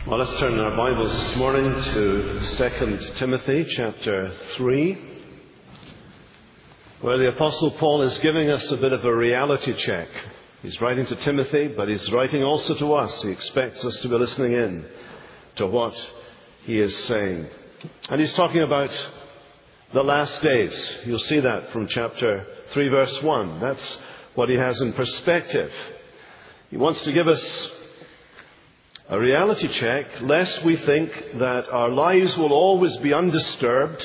Well, let's turn our Bibles this morning to 2 Timothy chapter 3, where the Apostle Paul is giving us a bit of a reality check. He's writing to Timothy, but he's writing also to us. He expects us to be listening in to what he is saying. And he's talking about the last days. You'll see that from chapter 3, verse 1. That's what he has in perspective. He wants to give us a reality check, lest we think that our lives will always be undisturbed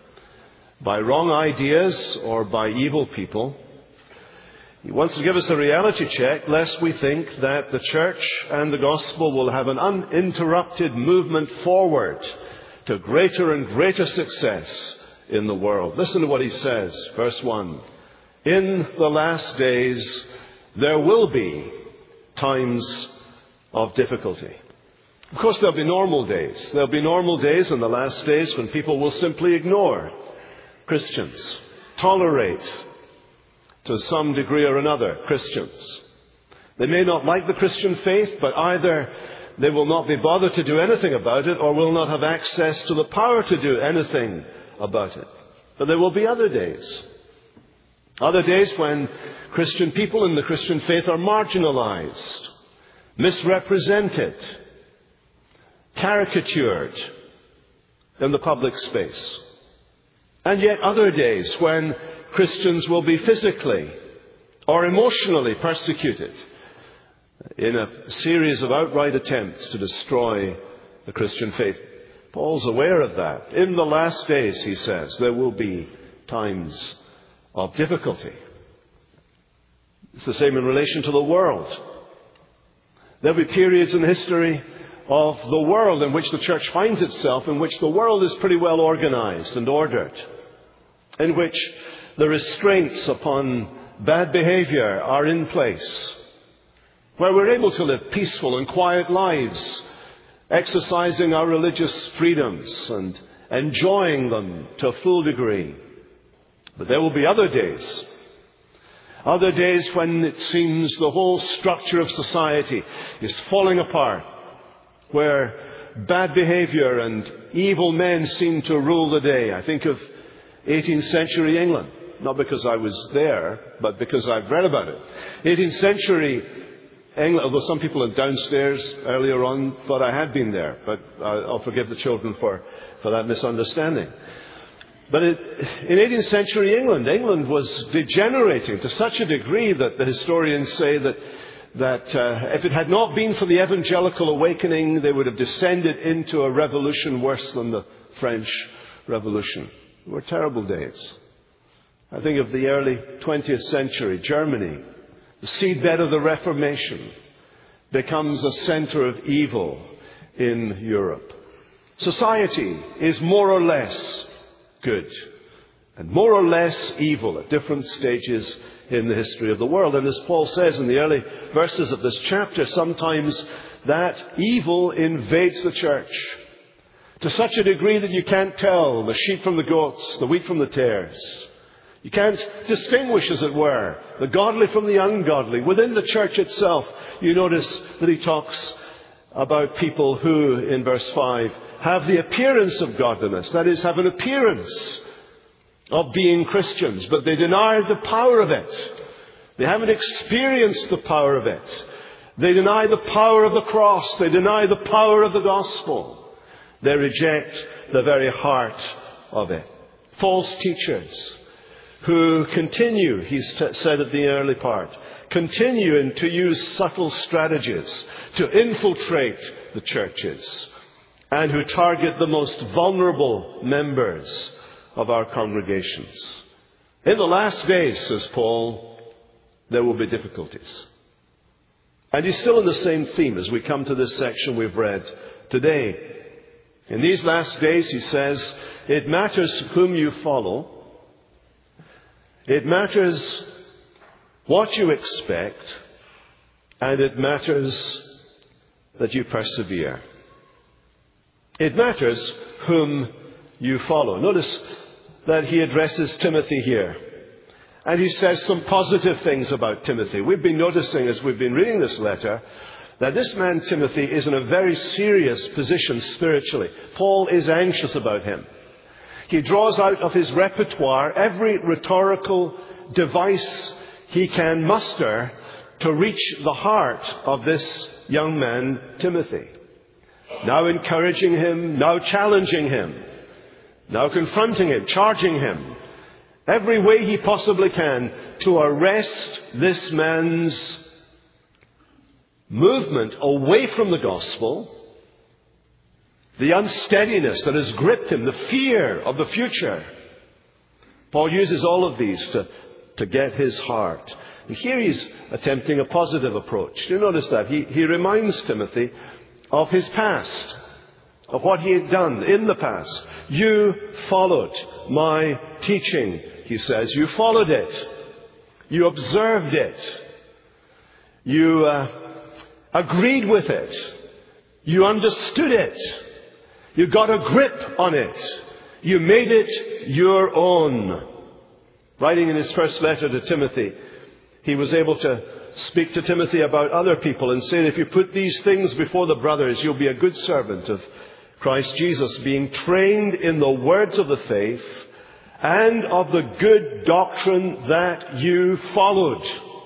by wrong ideas or by evil people. He wants to give us a reality check, lest we think that the church and the gospel will have an uninterrupted movement forward to greater and greater success in the world. Listen to what he says, verse 1. In the last days there will be times of difficulty. Of course, there'll be normal days. There'll be normal days in the last days when people will simply ignore Christians, tolerate to some degree or another Christians. They may not like the Christian faith, but either they will not be bothered to do anything about it or will not have access to the power to do anything about it. But there will be other days. Other days when Christian people in the Christian faith are marginalized, misrepresented, caricatured in the public space. And yet other days when Christians will be physically or emotionally persecuted in a series of outright attempts to destroy the Christian faith. Paul's aware of that. In the last days, he says, there will be times of difficulty. It's the same in relation to the world. There'll be periods in the history of the world in which the church finds itself, in which the world is pretty well organized and ordered, in which the restraints upon bad behavior are in place, where we're able to live peaceful and quiet lives, exercising our religious freedoms and enjoying them to a full degree. But there will be other days when it seems the whole structure of society is falling apart, where bad behavior and evil men seem to rule the day. I think of 18th century England, not because I was there, but because I've read about it. 18th century England, although some people downstairs earlier on thought I had been there, but I'll forgive the children for that misunderstanding. But in 18th century England was degenerating to such a degree that the historians say that if it had not been for the evangelical awakening, they would have descended into a revolution worse than the French Revolution. They were terrible days. I think of the early 20th century, Germany, the seedbed of the Reformation, becomes a center of evil in Europe. Society is more or less good and more or less evil at different stages in the history of the world. And as Paul says in the early verses of this chapter, sometimes that evil invades the church to such a degree that you can't tell the sheep from the goats, the wheat from the tares. You can't distinguish, as it were, the godly from the ungodly. Within the church itself, you notice that he talks about people who, in verse 5, have the appearance of godliness. That is, have an appearance of being Christians, but they deny the power of it. They haven't experienced the power of it. They deny the power of the cross. They deny the power of the gospel. They reject the very heart of it. False teachers who continue, he's said at the early part, continuing to use subtle strategies to infiltrate the churches and who target the most vulnerable members of our congregations. In the last days, says Paul, there will be difficulties. And he's still in the same theme as we come to this section we've read today. In these last days, he says, it matters whom you follow. It matters what you expect, and it matters that you persevere. It matters whom you follow. Notice that he addresses Timothy here. And he says some positive things about Timothy. We've been noticing as we've been reading this letter that this man Timothy is in a very serious position spiritually. Paul is anxious about him. He draws out of his repertoire every rhetorical device he can muster to reach the heart of this young man Timothy. Now encouraging him, now challenging him, now confronting him, charging him, every way he possibly can to arrest this man's movement away from the gospel, the unsteadiness that has gripped him, the fear of the future. Paul uses all of these to get his heart. And here he's attempting a positive approach. Do you notice that? He reminds Timothy of his past, of what he had done in the past. You followed my teaching, he says. You followed it. You observed it. You agreed with it. You understood it. You got a grip on it. You made it your own. Writing in his first letter to Timothy, he was able to speak to Timothy about other people and say that if you put these things before the brothers, you'll be a good servant of Christ Jesus, being trained in the words of the faith and of the good doctrine that you followed.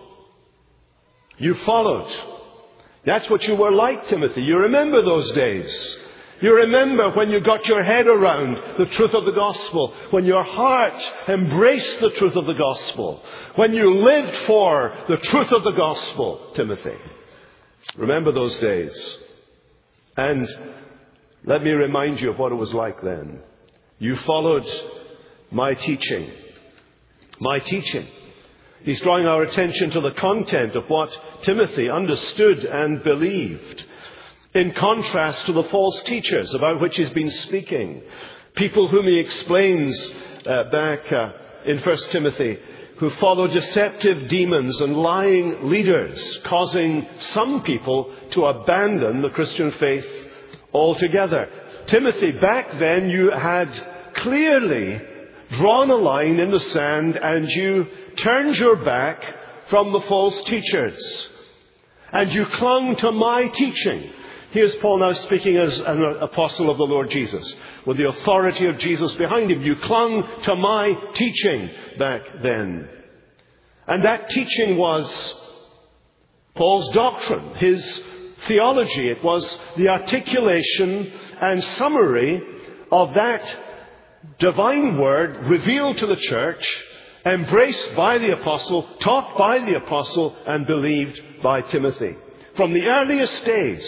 You followed. That's what you were like, Timothy. You remember those days. You remember when you got your head around the truth of the gospel, when your heart embraced the truth of the gospel, when you lived for the truth of the gospel, Timothy. Remember those days. And let me remind you of what it was like then. You followed my teaching. My teaching. He's drawing our attention to the content of what Timothy understood and believed, in contrast to the false teachers about which he's been speaking. People whom he explains back in 1 Timothy, who follow deceptive demons and lying leaders, causing some people to abandon the Christian faith altogether. Timothy, back then you had clearly drawn a line in the sand and you turned your back from the false teachers. And you clung to my teaching. Here's Paul now speaking as an apostle of the Lord Jesus, with the authority of Jesus behind him. You clung to my teaching back then. And that teaching was Paul's doctrine, his theology. It was the articulation and summary of that divine word revealed to the church, embraced by the apostle, taught by the apostle, and believed by Timothy. From the earliest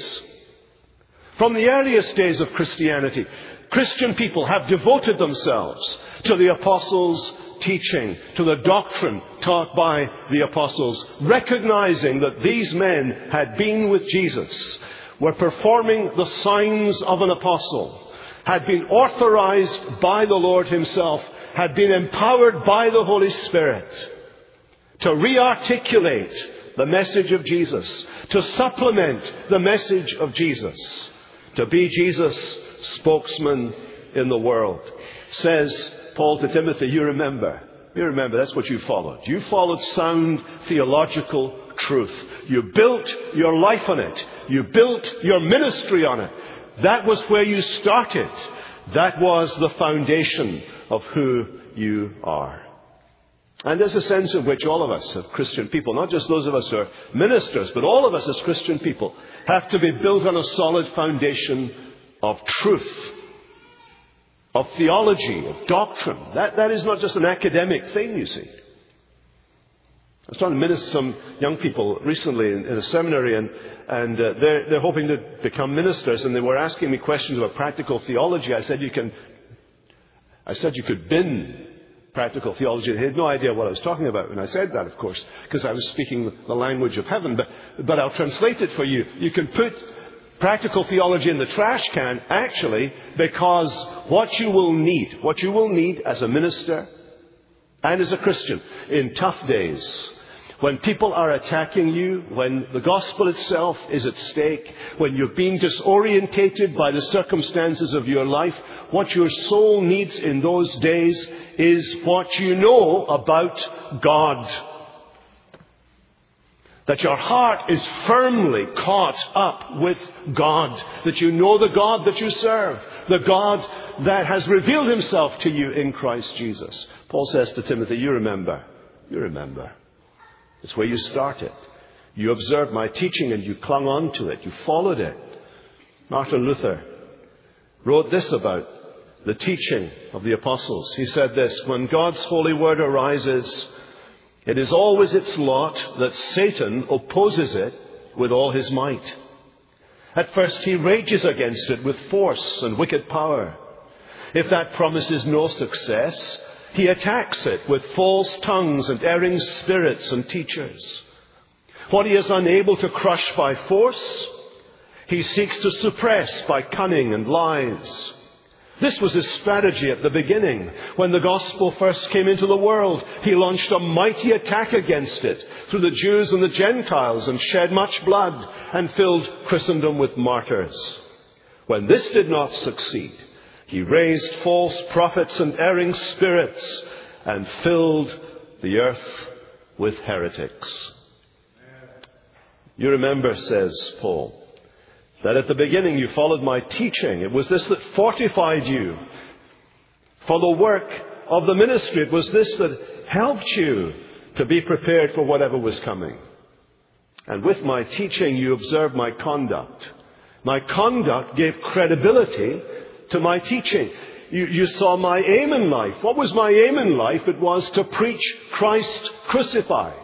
days of Christianity, Christian people have devoted themselves to the apostles' teaching, to the doctrine taught by the apostles, recognizing that these men had been with Jesus, were performing the signs of an apostle, had been authorized by the Lord himself, had been empowered by the Holy Spirit to re-articulate the message of Jesus, to supplement the message of Jesus, to be Jesus' spokesman in the world. Says Paul to Timothy, you remember, that's what you followed. You followed sound theological truth. You built your life on it. You built your ministry on it. That was where you started. That was the foundation of who you are. And there's a sense in which all of us, as Christian people, not just those of us who are ministers, but all of us as Christian people, have to be built on a solid foundation of truth, of theology, of doctrine. That is not just an academic thing, you see. I was trying to minister to some young people recently in a seminary, and they're hoping to become ministers, and they were asking me questions about practical theology. I said you could bin practical theology. They had no idea what I was talking about when I said that, of course, because I was speaking the language of heaven. But I'll translate it for you. You can put practical theology in the trash can, actually, because what you will need as a minister and as a Christian in tough days, when people are attacking you, when the gospel itself is at stake, when you're being disorientated by the circumstances of your life, what your soul needs in those days is what you know about God. That your heart is firmly caught up with God. That you know the God that you serve. The God that has revealed himself to you in Christ Jesus. Paul says to Timothy, you remember. You remember. It's where you started. You observed my teaching and you clung on to it. You followed it. Martin Luther wrote this about the teaching of the apostles. He said this, when God's holy word arises, it is always its lot that Satan opposes it with all his might. At first he rages against it with force and wicked power. If that promises no success, he attacks it with false tongues and erring spirits and teachers. What he is unable to crush by force, he seeks to suppress by cunning and lies. This was his strategy at the beginning. When the gospel first came into the world, he launched a mighty attack against it through the Jews and the Gentiles and shed much blood and filled Christendom with martyrs. When this did not succeed, he raised false prophets and erring spirits and filled the earth with heretics. You remember, says Paul, that at the beginning you followed my teaching. It was this that fortified you for the work of the ministry. It was this that helped you to be prepared for whatever was coming. And with my teaching you observed my conduct. My conduct gave credibility to my teaching. You saw my aim in life. What was my aim in life? It was to preach Christ crucified.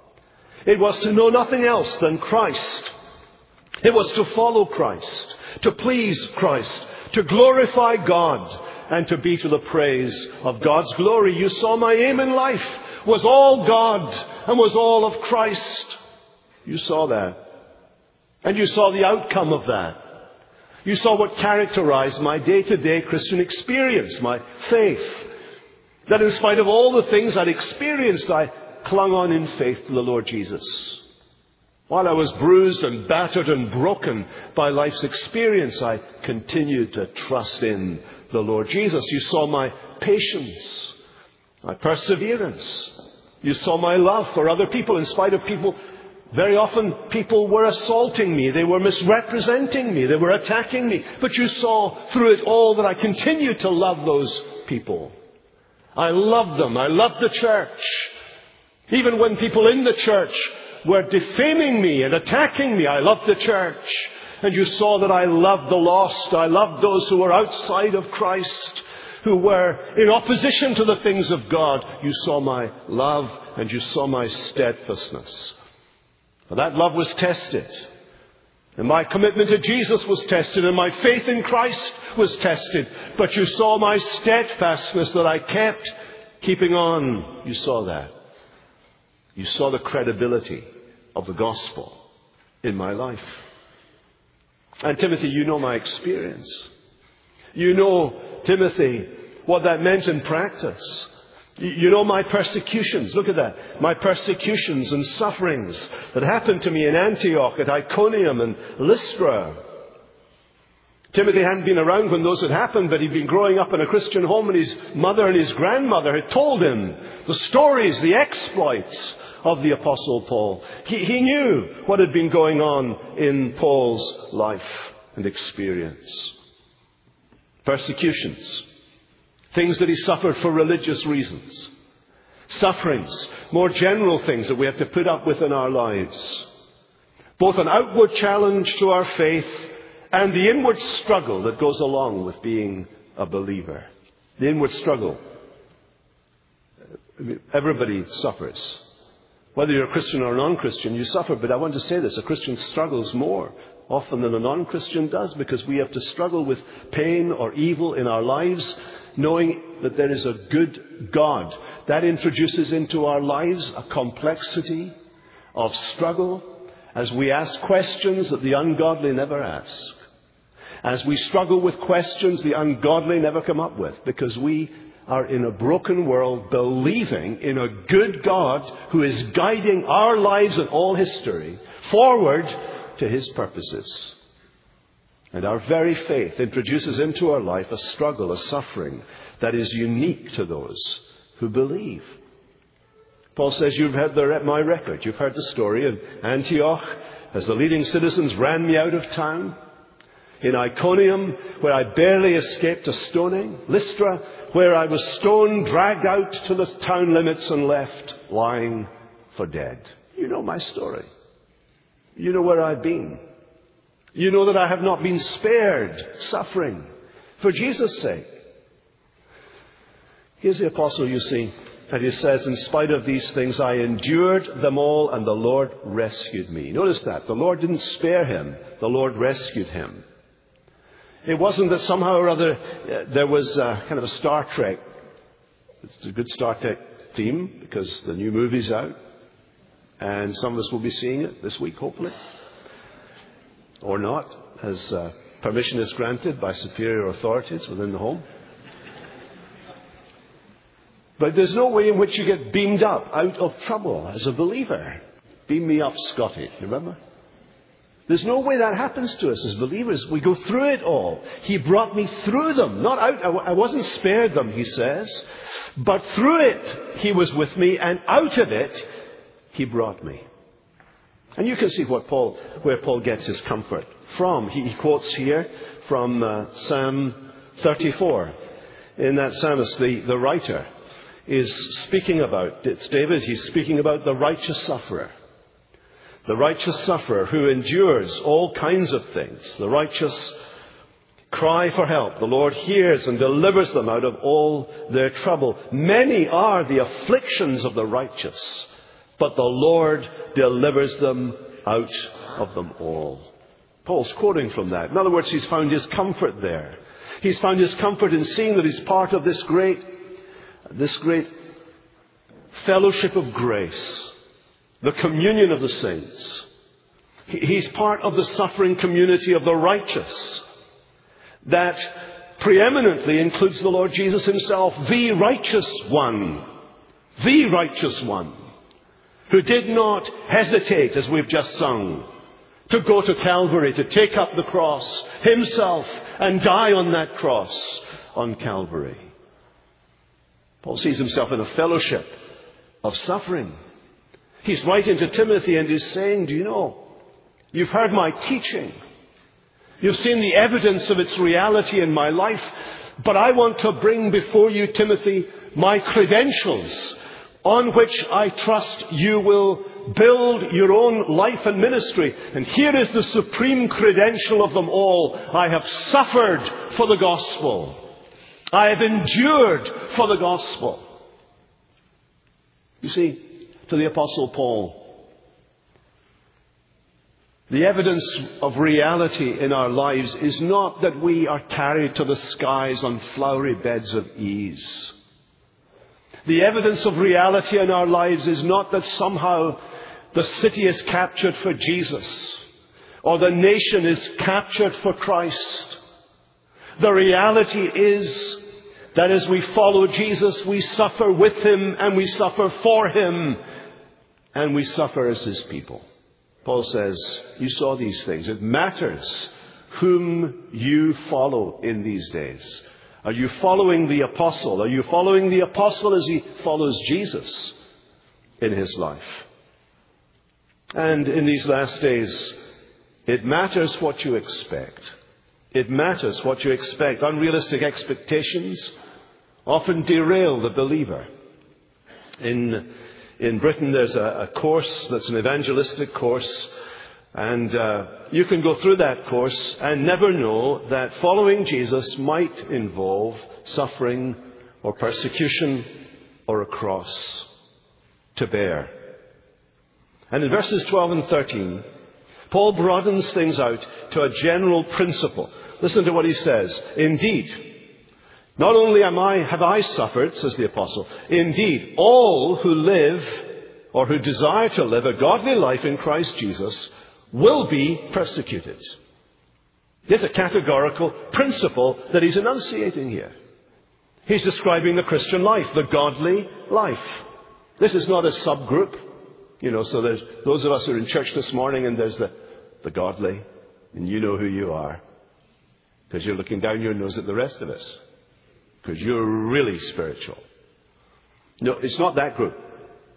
It was to know nothing else than Christ. It was to follow Christ, to please Christ, to glorify God, and to be to the praise of God's glory. You saw my aim in life was all God and was all of Christ. You saw that. And you saw the outcome of that. You saw what characterized my day-to-day Christian experience, my faith. That in spite of all the things I'd experienced, I clung on in faith to the Lord Jesus. While I was bruised and battered and broken by life's experience, I continued to trust in the Lord Jesus. You saw my patience, my perseverance. You saw my love for other people in spite of people. Very often people were assaulting me. They were misrepresenting me. They were attacking me. But you saw through it all that I continued to love those people. I loved them. I loved the church. Even when people in the church were defaming me and attacking me, I loved the church. And you saw that I loved the lost. I loved those who were outside of Christ, who were in opposition to the things of God. You saw my love and you saw my steadfastness. And that love was tested. And my commitment to Jesus was tested. And my faith in Christ was tested. But you saw my steadfastness that I kept keeping on. You saw that. You saw the credibility of the gospel in my life. And Timothy, you know my experience. You know, Timothy, what that meant in practice. You know my persecutions. Look at that. My persecutions and sufferings that happened to me in Antioch, at Iconium and Lystra. Timothy hadn't been around when those had happened, but he'd been growing up in a Christian home, and his mother and his grandmother had told him the stories, the exploits of the Apostle Paul. He knew what had been going on in Paul's life and experience. Persecutions. Things that he suffered for religious reasons. Sufferings. More general things that we have to put up with in our lives. Both an outward challenge to our faith and the inward struggle that goes along with being a believer. The inward struggle. Everybody suffers. Whether you're a Christian or a non-Christian, you suffer. But I want to say this, a Christian struggles more often than a non-Christian does, because we have to struggle with pain or evil in our lives, knowing that there is a good God. That introduces into our lives a complexity of struggle as we ask questions that the ungodly never ask. As we struggle with questions the ungodly never come up with, because we are in a broken world believing in a good God who is guiding our lives and all history forward to His purposes. And our very faith introduces into our life a struggle, a suffering that is unique to those who believe. Paul says, you've heard my record. You've heard the story in Antioch as the leading citizens ran me out of town. In Iconium, where I barely escaped a stoning. Lystra, where I was stoned, dragged out to the town limits and left lying for dead. You know my story. You know where I've been. You know that I have not been spared suffering for Jesus' sake. Here's the apostle, you see, and he says, in spite of these things, I endured them all, and the Lord rescued me. Notice that. The Lord didn't spare him. The Lord rescued him. It wasn't that somehow or other there was kind of a Star Trek. It's a good Star Trek theme because the new movie's out. And some of us will be seeing it this week, hopefully. Or not, as permission is granted by superior authorities within the home. But there's no way in which you get beamed up out of trouble as a believer. Beam me up, Scotty. Remember? There's no way that happens to us as believers. We go through it all. He brought me through them. Not out. I wasn't spared them, he says. But through it, he was with me. And out of it, he brought me. And you can see where Paul gets his comfort from. He quotes here from Psalm 34. In that psalmist, the writer is speaking about, it's David, he's speaking about the righteous sufferer. The righteous sufferer who endures all kinds of things. The righteous cry for help. The Lord hears and delivers them out of all their trouble. Many are the afflictions of the righteous, but the Lord delivers them out of them all. Paul's quoting from that. In other words, he's found his comfort there. He's found his comfort in seeing that he's part of this great fellowship of grace. The communion of the saints. He's part of the suffering community of the righteous that preeminently includes the Lord Jesus himself, the righteous one. The righteous one who did not hesitate, as we've just sung, to go to Calvary, to take up the cross himself and die on that cross on Calvary. Paul sees himself in a fellowship of suffering. He's writing to Timothy and he's saying, do you know, you've heard my teaching. You've seen the evidence of its reality in my life. But I want to bring before you, Timothy, my credentials on which I trust you will build your own life and ministry. And here is the supreme credential of them all. I have suffered for the gospel. I have endured for the gospel. You see, to the Apostle Paul, the evidence of reality in our lives is not that we are carried to the skies on flowery beds of ease. The evidence of reality in our lives is not that somehow the city is captured for Jesus or the nation is captured for Christ. The reality is that as we follow Jesus, we suffer with him and we suffer for him. And we suffer as his people. Paul says, you saw these things. It matters whom you follow in these days. Are you following the apostle? Are you following the apostle as he follows Jesus in his life? And in these last days, it matters what you expect. It matters what you expect. Unrealistic expectations often derail the believer. In Britain, there's a course that's an evangelistic course, and you can go through that course and never know that following Jesus might involve suffering or persecution or a cross to bear. And in verses 12 and 13, Paul broadens things out to a general principle. Listen to what he says. Indeed, not only have I suffered, says the apostle, indeed, all who live or who desire to live a godly life in Christ Jesus will be persecuted. There's a categorical principle that he's enunciating here. He's describing the Christian life, the godly life. This is not a subgroup. So there's those of us who are in church this morning and there's the godly, and you know who you are because you're looking down your nose at the rest of us. Because you're really spiritual. No, it's not that group.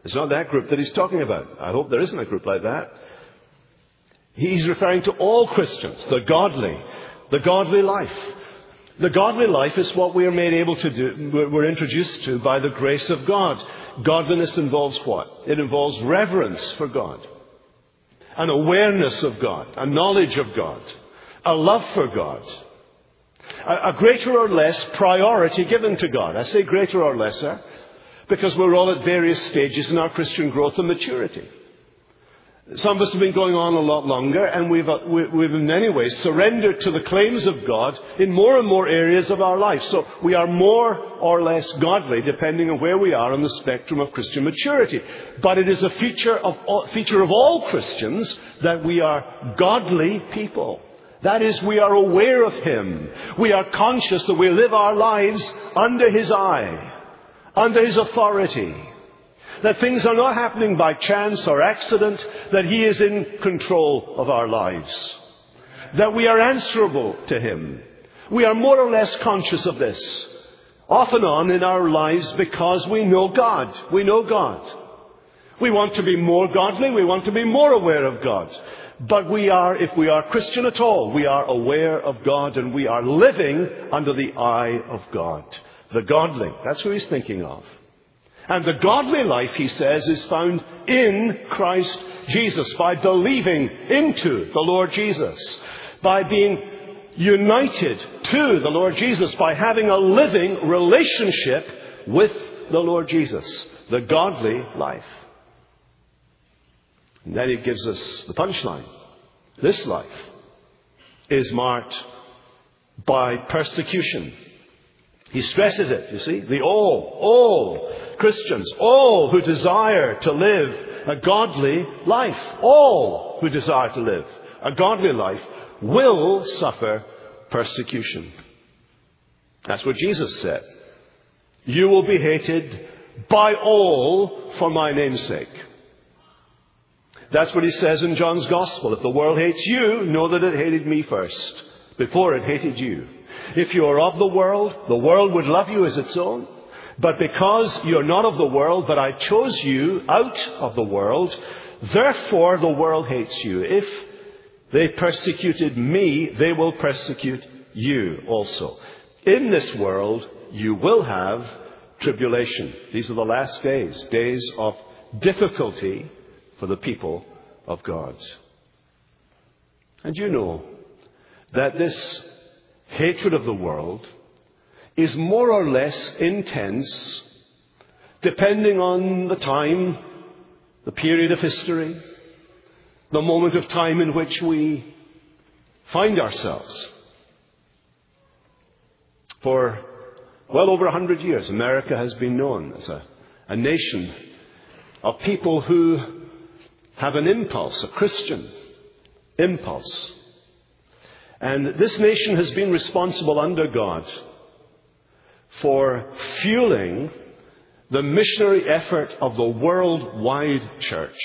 It's not that group that he's talking about. I hope there isn't a group like that. He's referring to all Christians, the godly life. The godly life is what we are made able to do, we're introduced to by the grace of God. Godliness involves what? It involves reverence for God, an awareness of God, a knowledge of God, a love for God, a greater or less priority given to God. I say greater or lesser because we're all at various stages in our Christian growth and maturity. Some of us have been going on a lot longer, and we've in many ways surrendered to the claims of God in more and more areas of our life. So we are more or less godly depending on where we are on the spectrum of Christian maturity. But it is a feature of all Christians that we are godly people. That is, we are aware of Him. We are conscious that we live our lives under His eye, under His authority. That things are not happening by chance or accident, that He is in control of our lives. That we are answerable to Him. We are more or less conscious of this, off and on in our lives, because we know God. We know God. We want to be more godly. We want to be more aware of God. But if we are Christian at all, we are aware of God, and we are living under the eye of God. The godly. That's who he's thinking of. And the godly life, he says, is found in Christ Jesus, by believing into the Lord Jesus, by being united to the Lord Jesus, by having a living relationship with the Lord Jesus. The godly life. And then he gives us the punchline. This life is marked by persecution. He stresses it, you see. The all Christians, all who desire to live a godly life, all who desire to live a godly life will suffer persecution. That's what Jesus said. You will be hated by all for my name's sake. That's what he says in John's Gospel. If the world hates you, know that it hated me first, before it hated you. If you are of the world would love you as its own. But because you're not of the world, but I chose you out of the world, therefore the world hates you. If they persecuted me, they will persecute you also. In this world, you will have tribulation. These are the last days, days of difficulty for the people of God. And you know that this hatred of the world is more or less intense depending on the time, the period of history, the moment of time in which we find ourselves. For well over 100 years, America has been known as a nation of people who have an impulse, a Christian impulse. And this nation has been responsible under God for fueling the missionary effort of the worldwide church.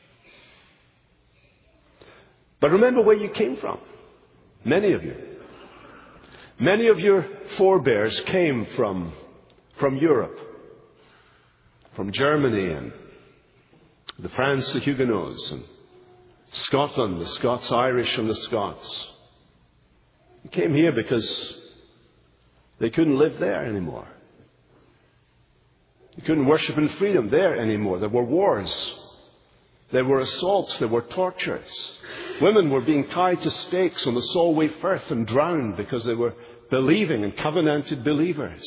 But remember where you came from. Many of you. Many of your forebears came from Europe, from Germany and France, the Huguenots, and Scotland, the Scots-Irish and the Scots. They came here because they couldn't live there anymore. They couldn't worship in freedom there anymore. There were wars. There were assaults. There were tortures. Women were being tied to stakes on the Solway Firth and drowned because they were believing and covenanted believers.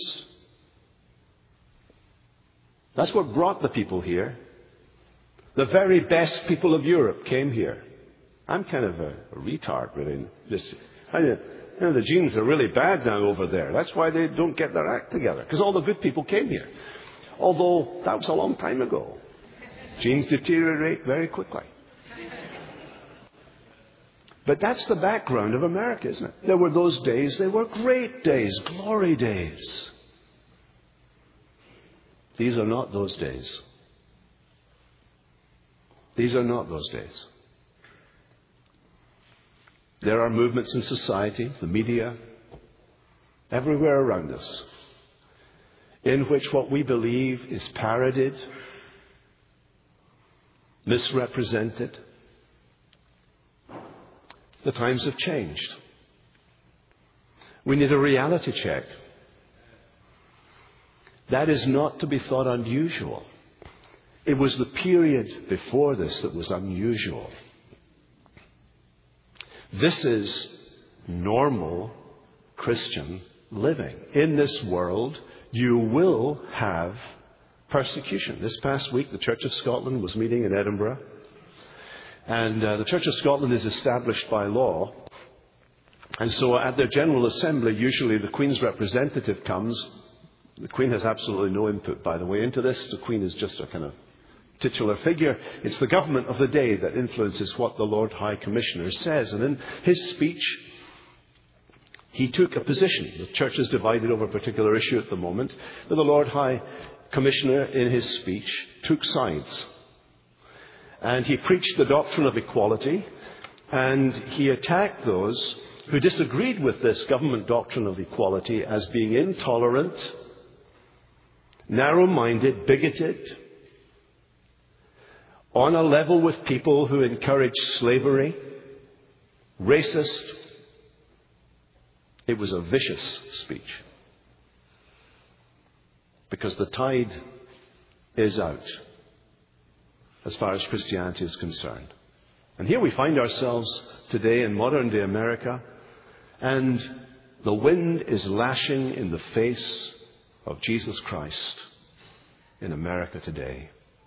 That's what brought the people here. The very best people of Europe came here. I'm kind of a retard, really. The genes are really bad now over there. That's why they don't get their act together, because all the good people came here. Although that was a long time ago. Genes deteriorate very quickly. But that's the background of America, isn't it? There were those days. They were great days, glory days. These are not those days. These are not those days. There are movements in society, the media, everywhere around us, in which what we believe is parodied, misrepresented. The times have changed. We need a reality check. That is not to be thought unusual. It was the period before this that was unusual. This is normal Christian living. In this world, you will have persecution. This past week, the Church of Scotland was meeting in Edinburgh. And the Church of Scotland is established by law. And so at their General Assembly, usually the Queen's representative comes. The Queen has absolutely no input, by the way, into this. The Queen is just a kind of titular figure. It's the government of the day that influences what the Lord High Commissioner says. And in his speech, he took a position. The church is divided over a particular issue at the moment. But the Lord High Commissioner, in his speech, took sides. And he preached the doctrine of equality. And he attacked those who disagreed with this government doctrine of equality as being intolerant, narrow-minded, bigoted, on a level with people who encourage slavery, racist. It was a vicious speech. Because the tide is out as far as Christianity is concerned. And here we find ourselves today in modern-day America, and the wind is lashing in the face of Jesus Christ in America today.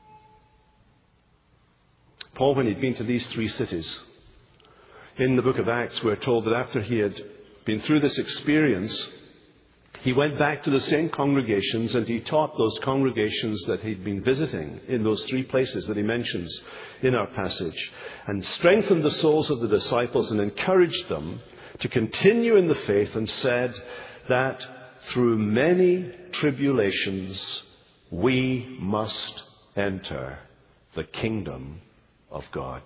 Paul, when he'd been to these 3 cities, in the book of Acts, we're told that after he had been through this experience, he went back to the same congregations and he taught those congregations that he'd been visiting in those 3 places that he mentions in our passage, and strengthened the souls of the disciples and encouraged them to continue in the faith, and said that through many tribulations we must enter the kingdom of God.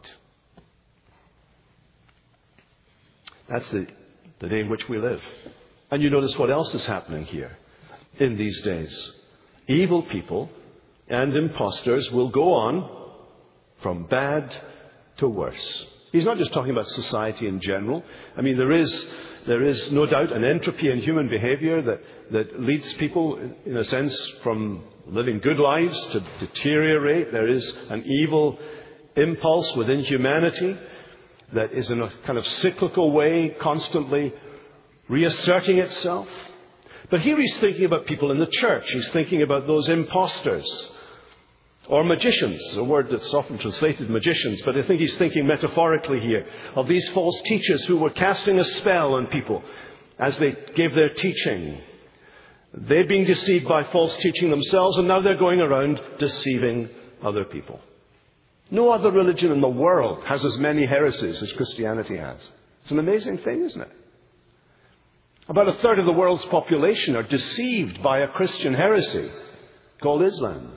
That's the day in which we live. And you notice what else is happening here in these days. Evil people and impostors will go on from bad to worse. He's not just talking about society in general. I mean, there is no doubt an entropy in human behavior that leads people, in a sense, from living good lives to deteriorate. There is an evil impulse within humanity that is in a kind of cyclical way constantly reasserting itself. But here he's thinking about people in the church. He's thinking about those impostors or magicians, a word that's often translated magicians, but I think he's thinking metaphorically here of these false teachers who were casting a spell on people as they gave their teaching. They'd been deceived by false teaching themselves, and now they're going around deceiving other people. No other religion in the world has as many heresies as Christianity has. It's an amazing thing, isn't it? About 1/3 of the world's population are deceived by a Christian heresy called Islam.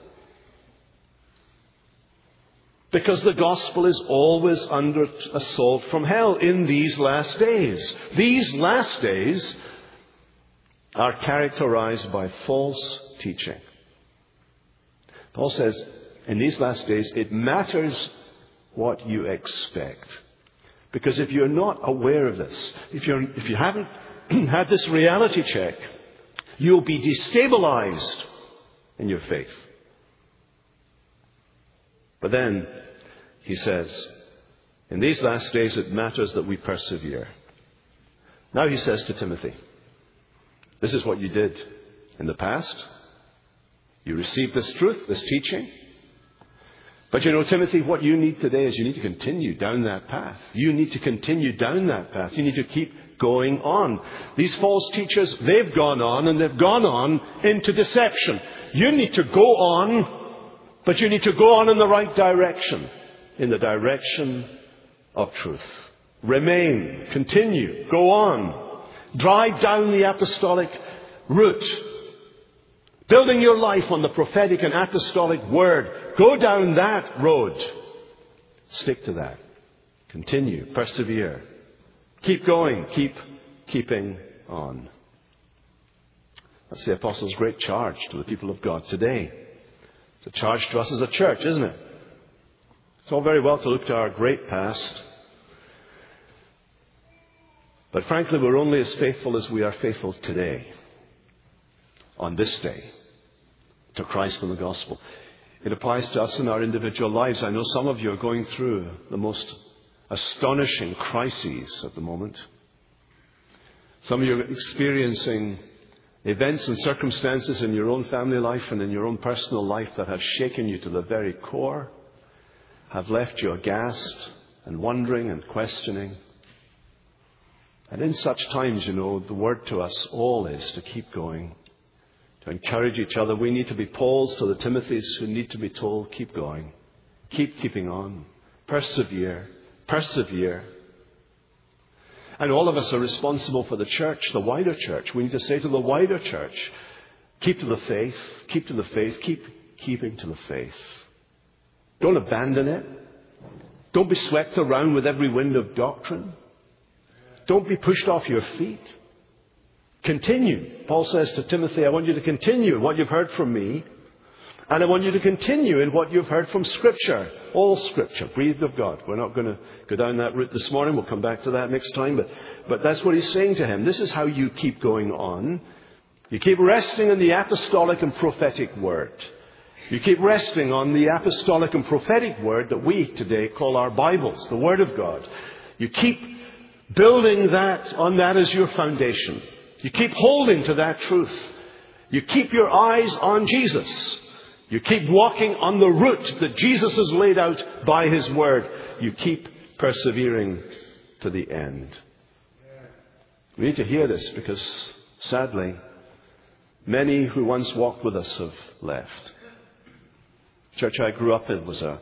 Because the gospel is always under assault from hell in these last days. These last days are characterized by false teaching. Paul says, in these last days, it matters what you expect. Because if you're not aware of this, if you haven't had this reality check, you'll be destabilized in your faith. But then, he says, in these last days it matters that we persevere. Now he says to Timothy, this is what you did in the past. You received this truth, this teaching. But you know, Timothy, what you need today is you need to continue down that path. You need to continue down that path. You need to keep going on. These false teachers, they've gone on, and they've gone on into deception. You need to go on, but you need to go on in the right direction, in the direction of truth. Remain, continue, go on. Drive down the apostolic route, building your life on the prophetic and apostolic word. Go down that road. Stick to that. Continue, persevere. Keep going, keeping on. That's the apostles' great charge to the people of God today. It's a charge to us as a church, isn't it? It's all very well to look to our great past. But frankly, we're only as faithful as we are faithful today, on this day, to Christ and the gospel. It applies to us in our individual lives. I know some of you are going through the most astonishing crises at the moment. Some of you are experiencing events and circumstances in your own family life and in your own personal life that have shaken you to the very core, have left you aghast and wondering and questioning. And in such times, the word to us all is to keep going, to encourage each other. We need to be Pauls to the Timothys who need to be told, keep going, keeping on, persevere. And all of us are responsible for the church, the wider church. We need to say to the wider church, keep to the faith, keep keeping to the faith. Don't abandon it. Don't be swept around with every wind of doctrine. Don't be pushed off your feet. Continue. Paul says to Timothy, I want you to continue in what you've heard from me, and I want you to continue in what you've heard from Scripture. All Scripture, breathed of God. We're not going to go down that route this morning. We'll come back to that next time. But that's what he's saying to him. This is how you keep going on. You keep resting in the apostolic and prophetic word. You keep resting on the apostolic and prophetic word that we today call our Bibles, the Word of God. You keep building that on that as your foundation. You keep holding to that truth. You keep your eyes on Jesus. You keep walking on the route that Jesus has laid out by His Word. You keep persevering to the end. We need to hear this because, sadly, many who once walked with us have left. The church I grew up in was a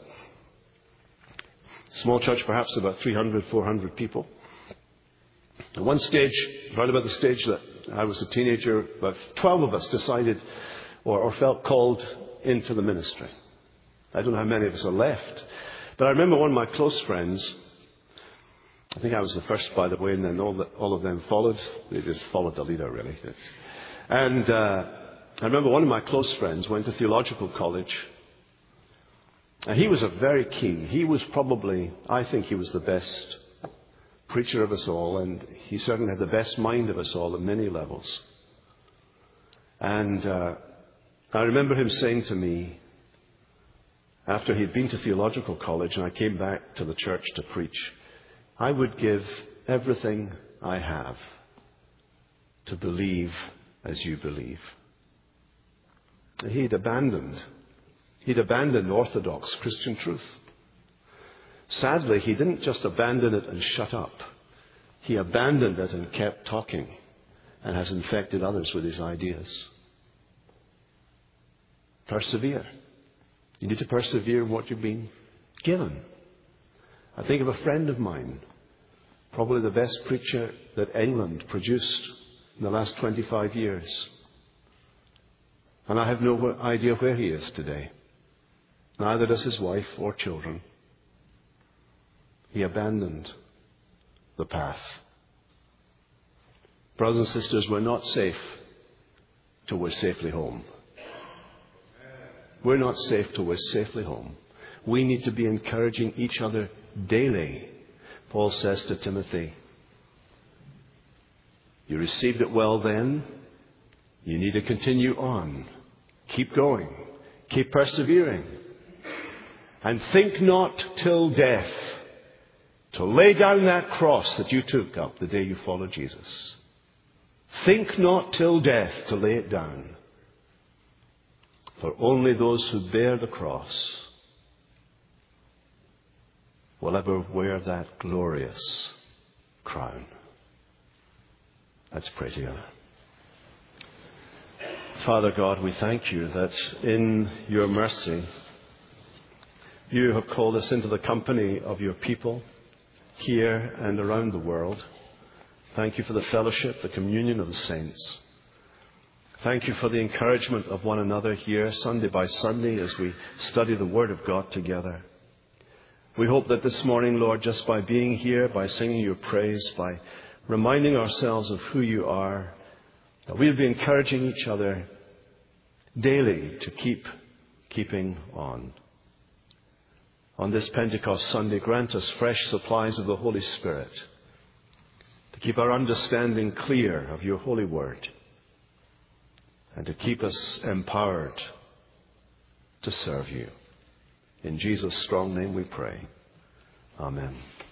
small church, perhaps about 300, 400 people. At one stage, right about the stage that I was a teenager, about 12 of us decided or felt called into the ministry. I don't know how many of us are left. But I remember one of my close friends, I think I was the first, by the way, and then all of them followed. They just followed the leader, really. And I remember one of my close friends went to theological college. And he was a very keen. He was probably, I think he was the best preacher of us all, and he certainly had the best mind of us all at many levels. And I remember him saying to me, after he'd been to theological college and I came back to the church to preach, I would give everything I have to believe as you believe. He'd abandoned orthodox Christian truth. Sadly, he didn't just abandon it and shut up. He abandoned it and kept talking and has infected others with his ideas. Persevere. You need to persevere in what you've been given. I think of a friend of mine, probably the best preacher that England produced in the last 25 years. And I have no idea where he is today. Neither does his wife or children. He abandoned the path. Brothers and sisters, we're not safe till we're safely home. We're not safe till we're safely home. We need to be encouraging each other daily. Paul says to Timothy, you received it well then. You need to continue on. Keep going. Keep persevering. And think not till death to lay down that cross that you took up the day you followed Jesus. Think not till death to lay it down. For only those who bear the cross will ever wear that glorious crown. Let's pray together. Father God, we thank you that in your mercy you have called us into the company of your people here and around the world. Thank you for the fellowship, the communion of the saints. Thank you for the encouragement of one another here Sunday by Sunday as we study the Word of God together. We hope that this morning, Lord, just by being here, by singing your praise, by reminding ourselves of who you are, that we'll be encouraging each other daily to keeping on. on this Pentecost Sunday, grant us fresh supplies of the Holy Spirit to keep our understanding clear of your holy word and to keep us empowered to serve you. In Jesus' strong name we pray. Amen.